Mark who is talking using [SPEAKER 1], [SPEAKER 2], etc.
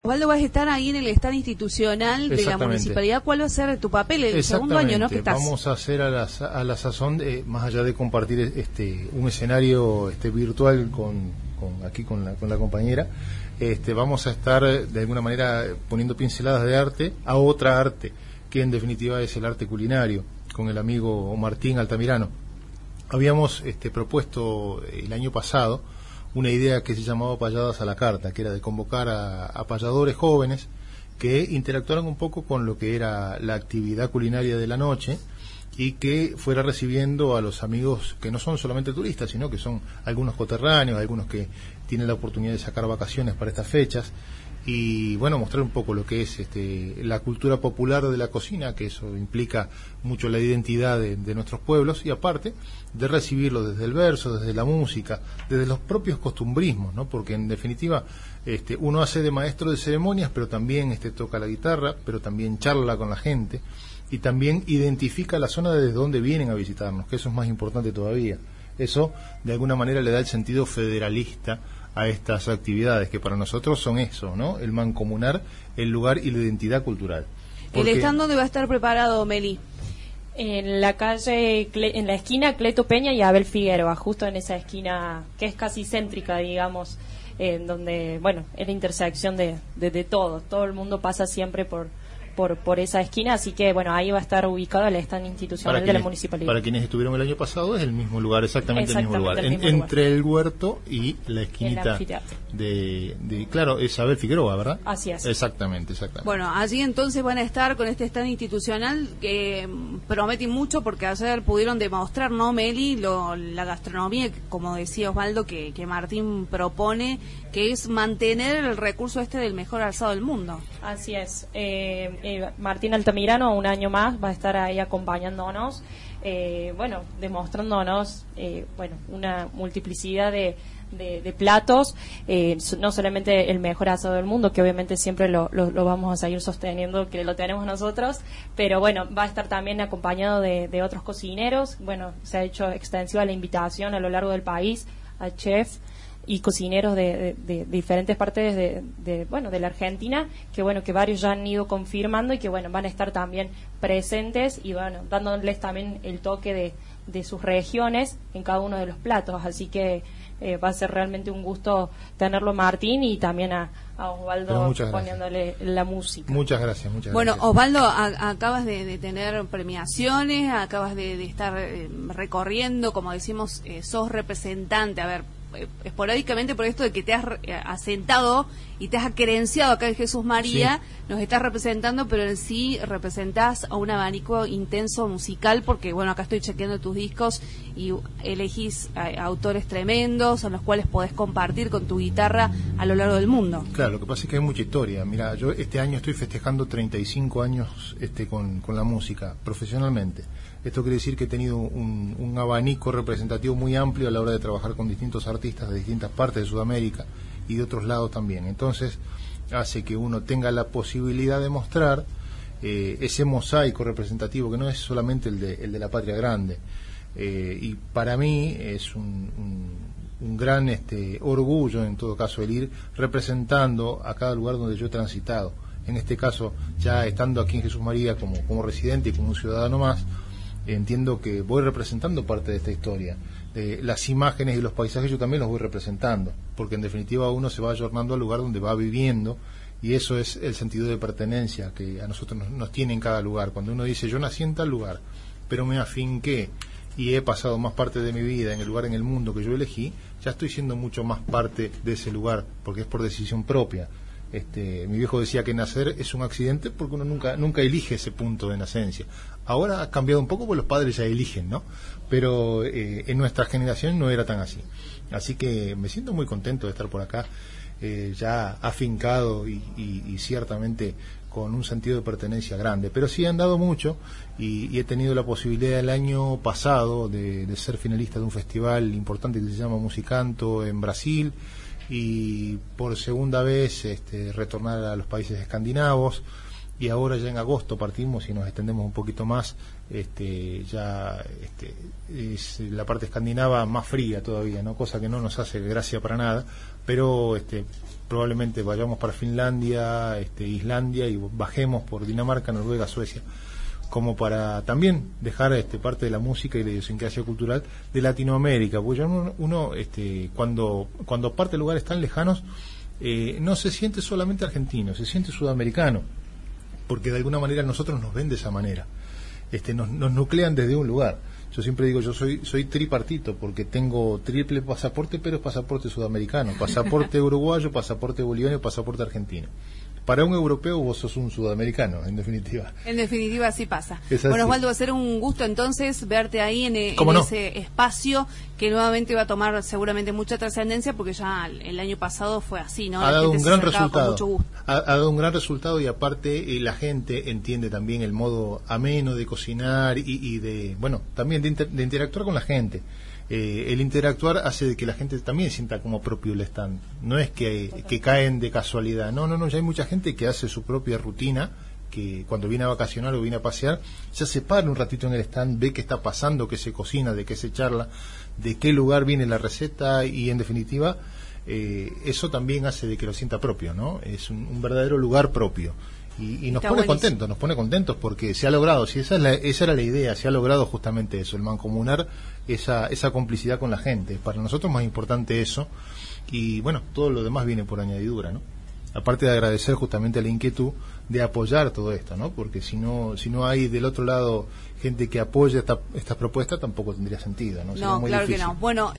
[SPEAKER 1] Osvaldo, vas a estar ahí en el stand institucional de la municipalidad. ¿Cuál va a ser tu papel el segundo año, no? Que estás.
[SPEAKER 2] Vamos a hacer a la sazón, más allá de compartir un escenario virtual con la compañera, vamos a estar de alguna manera poniendo pinceladas de arte a otra arte, que en definitiva es el arte culinario, con el amigo Martín Altamirano. Habíamos propuesto el año pasado una idea que se llamaba Payadas a la Carta, que era de convocar a payadores jóvenes que interactuaran un poco con lo que era la actividad culinaria de la noche y que fuera recibiendo a los amigos que no son solamente turistas, sino que son algunos coterráneos, algunos que tienen la oportunidad de sacar vacaciones para estas fechas, y bueno, mostrar un poco lo que es la cultura popular de la cocina, que eso implica mucho la identidad de nuestros pueblos, y aparte de recibirlo desde el verso, desde la música, desde los propios costumbrismos, ¿no? Porque en definitiva uno hace de maestro de ceremonias, pero también toca la guitarra, pero también charla con la gente y también identifica la zona desde donde vienen a visitarnos, que eso es más importante todavía. Eso de alguna manera le da el sentido federalista a estas actividades, que para nosotros son eso, ¿no? El mancomunar el lugar y la identidad cultural.
[SPEAKER 1] Porque... ¿El stand dónde va a estar preparado, Meli?
[SPEAKER 3] En la calle, en la esquina Cleto Peña y Abel Figueroa, justo en esa esquina que es casi céntrica, digamos, donde, bueno, es la intersección de todo el mundo pasa siempre por esa esquina, así que bueno, ahí va a estar ubicado el stand institucional de la municipalidad.
[SPEAKER 2] Para quienes estuvieron el año pasado es el mismo lugar, exactamente el mismo lugar, entre el huerto y la esquinita claro, es Abel Figueroa, ¿verdad? Así es. Exactamente.
[SPEAKER 1] Bueno, allí entonces van a estar con este stand institucional que promete mucho, porque ayer pudieron demostrar, ¿no, Meli? La gastronomía, como decía Osvaldo, que Martín propone, que es mantener el recurso del mejor alzado del mundo.
[SPEAKER 3] Así es. Martín Altamirano un año más va a estar ahí acompañándonos, demostrándonos una multiplicidad de platos, no solamente el mejor asado del mundo, que obviamente siempre lo vamos a seguir sosteniendo, que lo tenemos nosotros, pero bueno, va a estar también acompañado de otros cocineros. Bueno, se ha hecho extensiva la invitación a lo largo del país a chefs y cocineros de diferentes partes de la Argentina, que varios ya han ido confirmando y que van a estar también presentes y dándoles también el toque de sus regiones en cada uno de los platos, así que va a ser realmente un gusto tenerlo, Martín, y también a Osvaldo poniéndole la música.
[SPEAKER 2] Muchas gracias.
[SPEAKER 1] Bueno, Osvaldo, acabas de tener premiaciones, acabas de estar recorriendo, como decimos, sos representante, esporádicamente por esto de que te has asentado y te has acerenciado acá en Jesús María, sí. Nos estás representando, pero en sí representás a un abanico intenso musical, porque acá estoy chequeando tus discos y elegís autores tremendos a los cuales podés compartir con tu guitarra a lo largo del mundo.
[SPEAKER 2] Claro, lo que pasa es que hay mucha historia. Mira, yo este año estoy festejando 35 años con la música, profesionalmente. Esto quiere decir que he tenido un abanico representativo muy amplio a la hora de trabajar con distintos artistas de distintas partes de Sudamérica y de otros lados también. Entonces hace que uno tenga la posibilidad de mostrar ese mosaico representativo, que no es solamente el de la patria grande. Y para mí es un gran orgullo, en todo caso, el ir representando a cada lugar donde yo he transitado. En este caso, ya estando aquí en Jesús María como residente y como un ciudadano más, entiendo que voy representando parte de esta historia. Las imágenes y los paisajes yo también los voy representando, porque en definitiva uno se va ayornando al lugar donde va viviendo, y eso es el sentido de pertenencia que a nosotros nos tiene en cada lugar. Cuando uno dice, yo nací en tal lugar, pero me afinqué y he pasado más parte de mi vida en el lugar en el mundo que yo elegí, ya estoy siendo mucho más parte de ese lugar, porque es por decisión propia. Mi viejo decía que nacer es un accidente porque uno nunca elige ese punto de nacencia. Ahora ha cambiado un poco porque los padres ya eligen, ¿no? Pero en nuestra generación no era tan así. Así que me siento muy contento de estar por acá, ya afincado y ciertamente con un sentido de pertenencia grande. Pero sí he andado mucho y he tenido la posibilidad el año pasado de ser finalista de un festival importante que se llama Musicanto en Brasil, y por segunda vez retornar a los países escandinavos, y ahora ya en agosto partimos y nos extendemos un poquito más. Es la parte escandinava más fría todavía, ¿no? Cosa que no nos hace gracia para nada, pero probablemente vayamos para Finlandia, Islandia, y bajemos por Dinamarca, Noruega, Suecia, como para también dejar parte de la música y la idiosincrasia cultural de Latinoamérica, porque uno cuando parte de lugares tan lejanos no se siente solamente argentino, se siente sudamericano, porque de alguna manera nosotros nos ven de esa manera, nos nuclean desde un lugar. Yo siempre digo, yo soy tripartito, porque tengo triple pasaporte, pero es pasaporte sudamericano, pasaporte uruguayo, pasaporte boliviano, pasaporte argentino. Para un europeo vos sos un sudamericano, en definitiva.
[SPEAKER 1] En definitiva, así pasa.
[SPEAKER 2] Es así.
[SPEAKER 1] Bueno, Osvaldo, va a ser un gusto entonces verte ahí en ese espacio que nuevamente va a tomar seguramente mucha trascendencia, porque ya el año pasado fue así, ¿no?
[SPEAKER 2] Ha dado un gran resultado.
[SPEAKER 1] Ha
[SPEAKER 2] dado un gran resultado, y aparte la gente entiende también el modo ameno de cocinar y de, bueno, también de interactuar con la gente. El interactuar hace de que la gente también sienta como propio el stand. No es que caen de casualidad. No, ya hay mucha gente que hace su propia rutina, que cuando viene a vacacionar o viene a pasear, ya se para un ratito en el stand, ve qué está pasando, qué se cocina, de qué se charla, de qué lugar viene la receta, y en definitiva eso también hace de que lo sienta propio, ¿no? Es un verdadero lugar propio. Y nos pone contentos porque se ha logrado, si esa era la idea, se ha logrado justamente eso, el mancomunar esa complicidad con la gente. Para nosotros es más importante eso, y bueno, todo lo demás viene por añadidura, ¿no? Aparte de agradecer justamente la inquietud de apoyar todo esto, ¿no? Porque si no hay del otro lado gente que apoye esta propuesta, tampoco tendría sentido, ¿no? Sería muy
[SPEAKER 1] claro
[SPEAKER 2] difícil.
[SPEAKER 1] que no. Bueno,